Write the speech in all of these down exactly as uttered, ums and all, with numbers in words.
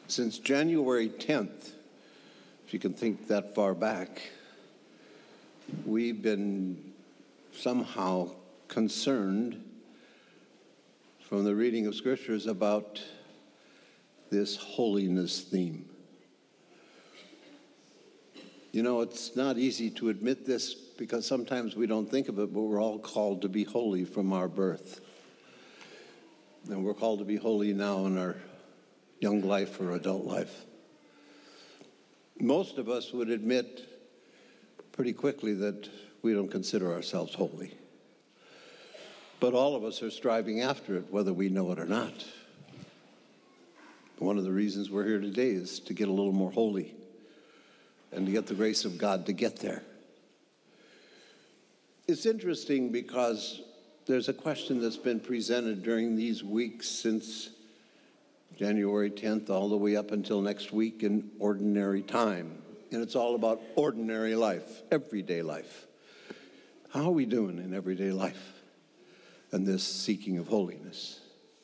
Since January tenth, if you can think that far back, we've been somehow concerned from the reading of scriptures about this holiness theme. You know, it's not easy to admit this because sometimes we don't think of it, but we're all called to be holy from our birth. And we're called to be holy now in our young life or adult life. Most of us would admit pretty quickly that we don't consider ourselves holy. But all of us are striving after it, whether we know it or not. One of the reasons we're here today is to get a little more holy and to get the grace of God to get there. It's interesting because there's a question that's been presented during these weeks since January tenth all the way up until next week in ordinary time. And it's all about ordinary life, everyday life. How are we doing in everyday life and this seeking of holiness?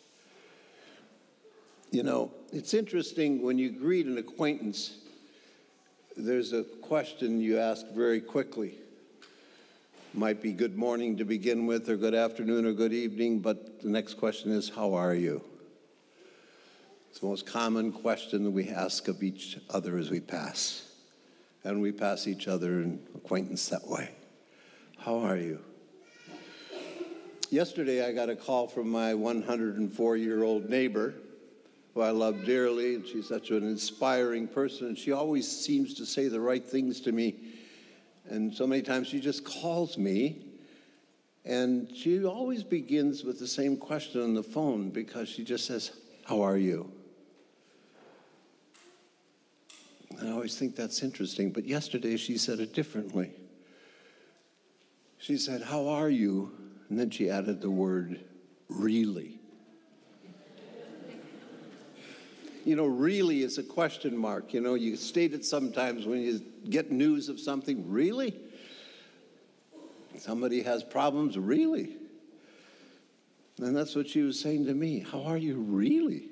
You know, it's interesting when you greet an acquaintance, there's a question you ask very quickly. Might be good morning to begin with, or good afternoon, or good evening, but the next question is, how are you? It's the most common question that we ask of each other as we pass. And we pass each other in acquaintance that way. How are you? Yesterday I got a call from my one hundred four-year-old neighbor, who I love dearly, and she's such an inspiring person, and she always seems to say the right things to me. And so many times she just calls me, and she always begins with the same question on the phone because she just says, how are you? And I always think that's interesting, but yesterday she said it differently. She said, how are you? And then she added the word, really. You know, really is a question mark. You know, you state it sometimes when you get news of something, really? Somebody has problems, really? And that's what she was saying to me. How are you, really?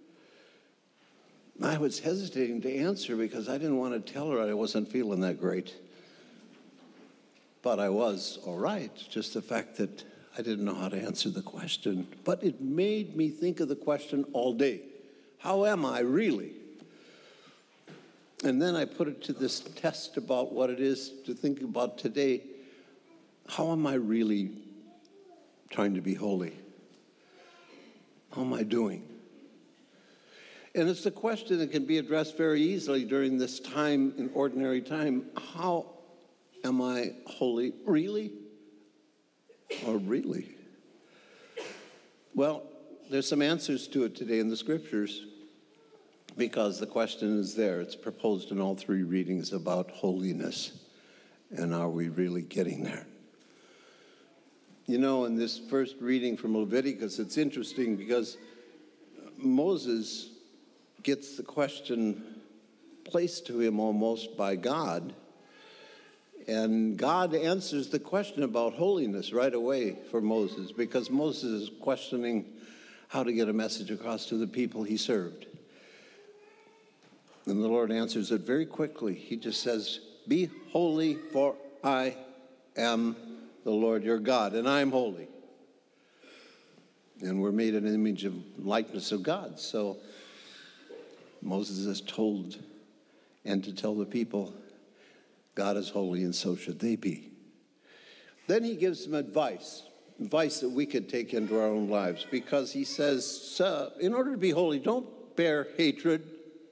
I was hesitating to answer because I didn't want to tell her I wasn't feeling that great. But I was all right, just the fact that I didn't know how to answer the question. But it made me think of the question all day. How am I really? And then I put it to this test about what it is to think about today. How am I really trying to be holy? How am I doing? And it's the question that can be addressed very easily during this time, in ordinary time. How am I holy? Really? Or really? Well, there's some answers to it today in the scriptures because the question is there. It's proposed in all three readings about holiness. And are we really getting there? You know, in this first reading from Leviticus, it's interesting because Moses gets the question placed to him almost by God. And God answers the question about holiness right away for Moses because Moses is questioning how to get a message across to the people he served. And the Lord answers it very quickly. He just says, be holy, for I am the Lord your God, and I am holy. And we're made in an image of likeness of God. So Moses is told and to tell the people, God is holy and so should they be. Then he gives them advice, advice that we could take into our own lives, because he says, so, in order to be holy, don't bear hatred.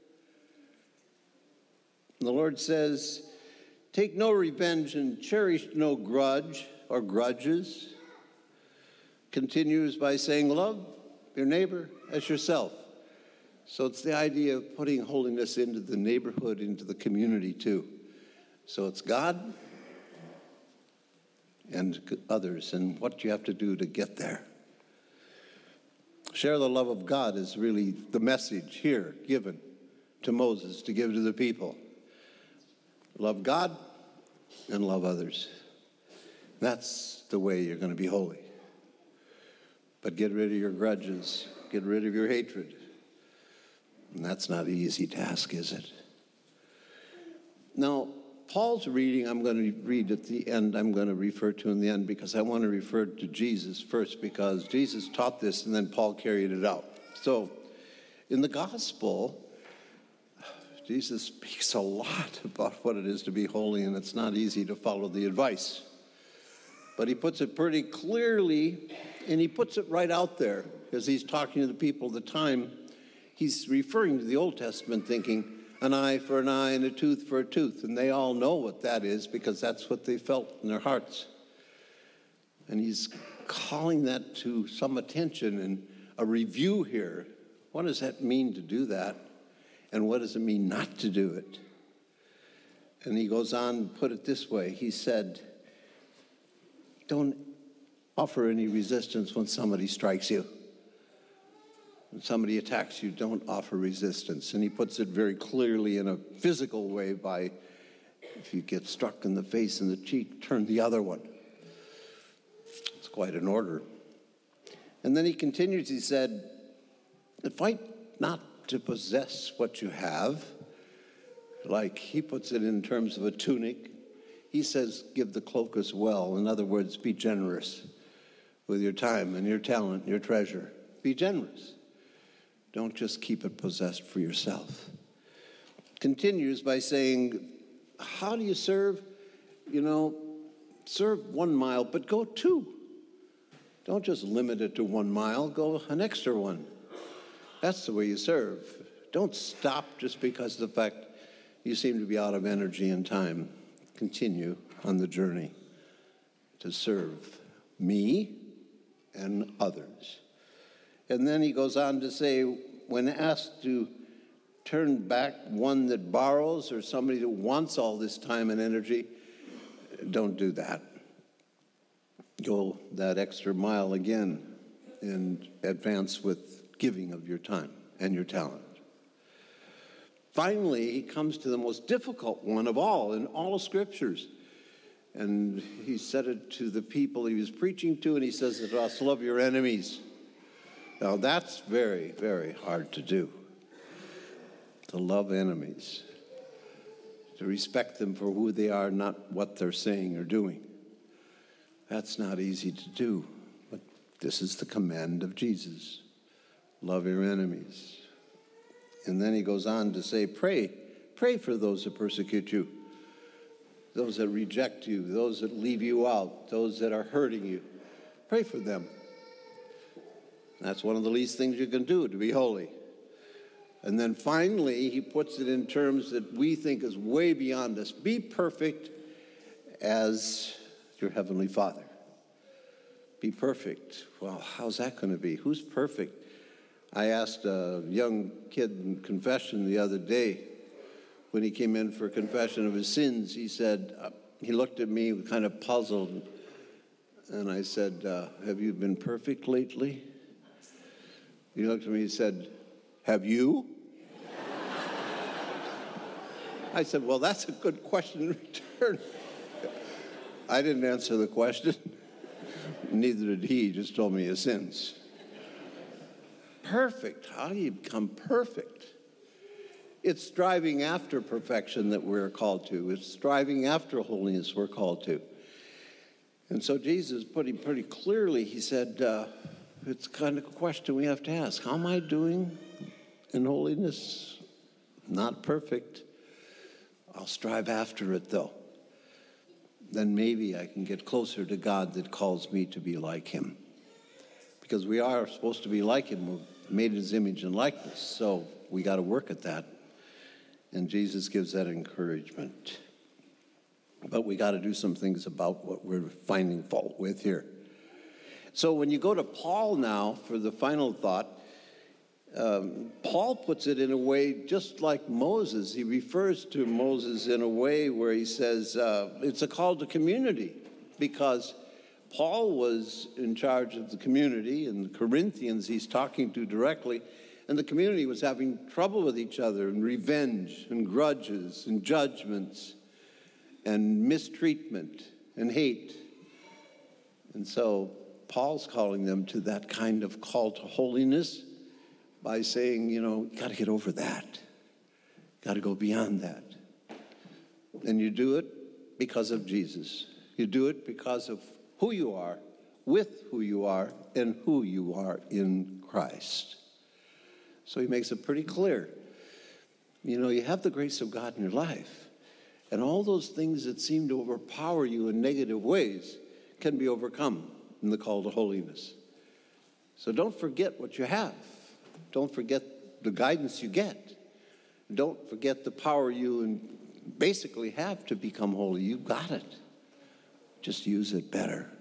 And the Lord says, take no revenge and cherish no grudge or grudges. Continues by saying, love your neighbor as yourself. So it's the idea of putting holiness into the neighborhood, into the community too. So it's God and others and what you have to do to get there. Share the love of God is really the message here given to Moses to give to the people. Love God and love others. That's the way you're going to be holy. But get rid of your grudges. Get rid of your hatred. And that's not an easy task, is it? Now, Paul's reading, I'm going to read at the end, I'm going to refer to in the end because I want to refer to Jesus first because Jesus taught this and then Paul carried it out. So, in the gospel, Jesus speaks a lot about what it is to be holy, and it's not easy to follow the advice. But he puts it pretty clearly, and he puts it right out there as he's talking to the people at the time. He's referring to the Old Testament thinking, an eye for an eye and a tooth for a tooth. And they all know what that is because that's what they felt in their hearts. And he's calling that to some attention and a review here. What does that mean to do that? And what does it mean not to do it? And he goes on to put it this way. He said, don't offer any resistance when somebody strikes you. When somebody attacks you, don't offer resistance. And he puts it very clearly in a physical way by, if you get struck in the face and the cheek, turn the other one. It's quite an order. And then he continues, he said, fight not to possess what you have. Like he puts it in terms of a tunic. He says, give the cloak as well. In other words, be generous with your time and your talent, your treasure. Be generous. Don't just keep it possessed for yourself. Continues by saying, how do you serve? You know, serve one mile, but go two. Don't just limit it to one mile. Go an extra one. That's the way you serve. Don't stop just because of the fact you seem to be out of energy and time. Continue on the journey to serve me and others. And then he goes on to say, when asked to turn back one that borrows or somebody that wants all this time and energy, don't do that. Go that extra mile again and advance with giving of your time and your talent. Finally, he comes to the most difficult one of all in all of Scriptures. And he said it to the people he was preaching to, and he says to us, love your enemies. Now, that's very, very hard to do, to love enemies, to respect them for who they are, not what they're saying or doing. That's not easy to do, but this is the command of Jesus. Love your enemies. And then he goes on to say, pray. Pray for those that persecute you, those that reject you, those that leave you out, those that are hurting you. Pray for them. That's one of the least things you can do to be holy. And then finally, he puts it in terms that we think is way beyond us. Be perfect as your heavenly Father. Be perfect. Well, how's that going to be? Who's perfect? I asked a young kid in confession the other day, when he came in for confession of his sins, he said, uh, he looked at me kind of puzzled, and I said, uh, have you been perfect lately? He looked at me and said, have you? I said, well, that's a good question in return. I didn't answer the question. Neither did he. He just told me his sins. Perfect. How do you become perfect? It's striving after perfection that we're called to. It's striving after holiness we're called to. And so Jesus put it pretty clearly. He said, uh, it's kind of a question we have to ask. How am I doing in holiness? Not perfect. I'll strive after it, though. Then maybe I can get closer to God that calls me to be like him. Because we are supposed to be like him. We're made in his image and likeness. So we got to work at that. And Jesus gives that encouragement. But we got to do some things about what we're finding fault with here. So when you go to Paul now for the final thought, um, Paul puts it in a way just like Moses. He refers to Moses in a way where he says uh, it's a call to community, because Paul was in charge of the community, and the Corinthians he's talking to directly, and the community was having trouble with each other, and revenge, and grudges, and judgments, and mistreatment, and hate. And so Paul's calling them to that kind of call to holiness, by saying, you know, you got to get over that. Got to go beyond that. And you do it because of Jesus. You do it because of who you are, with who you are, and who you are in Christ. So he makes it pretty clear. You know, you have the grace of God in your life, and all those things that seem to overpower you in negative ways can be overcome in the call to holiness. So don't forget what you have. Don't forget the guidance you get. Don't forget the power you basically have to become holy. You got it. Just use it better.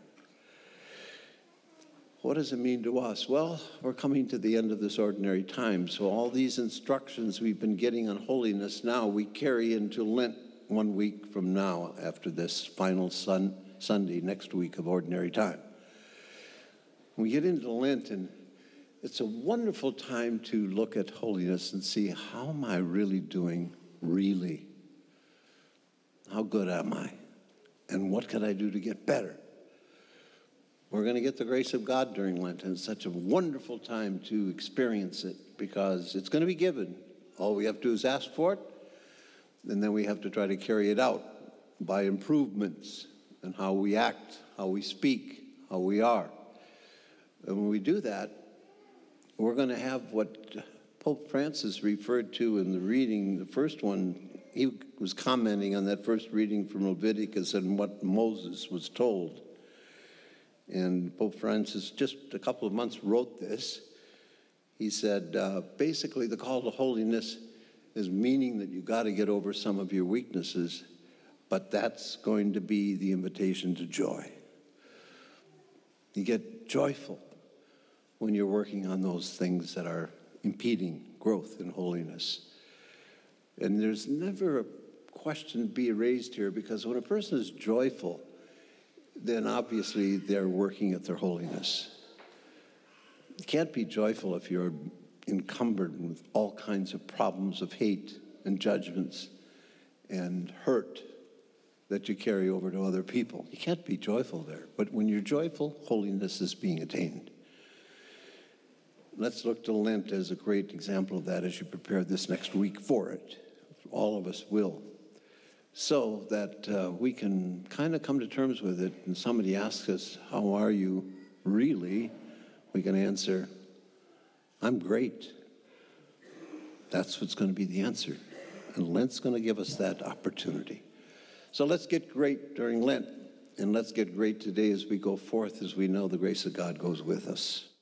What does it mean to us? Well, we're coming to the end of this ordinary time, so all these instructions we've been getting on holiness now, we carry into Lent one week from now after this final sun, Sunday, next week of ordinary time. We get into Lent, and it's a wonderful time to look at holiness and see, how am I really doing, really? How good am I? And what can I do to get better? We're going to get the grace of God during Lent, and it's such a wonderful time to experience it because it's going to be given. All we have to do is ask for it, and then we have to try to carry it out by improvements in how we act, how we speak, how we are. And when we do that, we're going to have what Pope Francis referred to in the reading, the first one. He was commenting on that first reading from Leviticus and what Moses was told. And Pope Francis, just a couple of months, wrote this. He said, uh, basically, the call to holiness is meaning that you got to get over some of your weaknesses, but that's going to be the invitation to joy. You get joyful when you're working on those things that are impeding growth in holiness. And there's never a question to be raised here, because when a person is joyful, then obviously they're working at their holiness. You can't be joyful if you're encumbered with all kinds of problems of hate and judgments and hurt that you carry over to other people. You can't be joyful there. But when you're joyful, holiness is being attained. Let's look to Lent as a great example of that as you prepare this next week for it. All of us will. So that uh, we can kind of come to terms with it. And somebody asks us, how are you really? We can answer, I'm great. That's what's going to be the answer. And Lent's going to give us that opportunity. So let's get great during Lent. And let's get great today as we go forth, as we know the grace of God goes with us.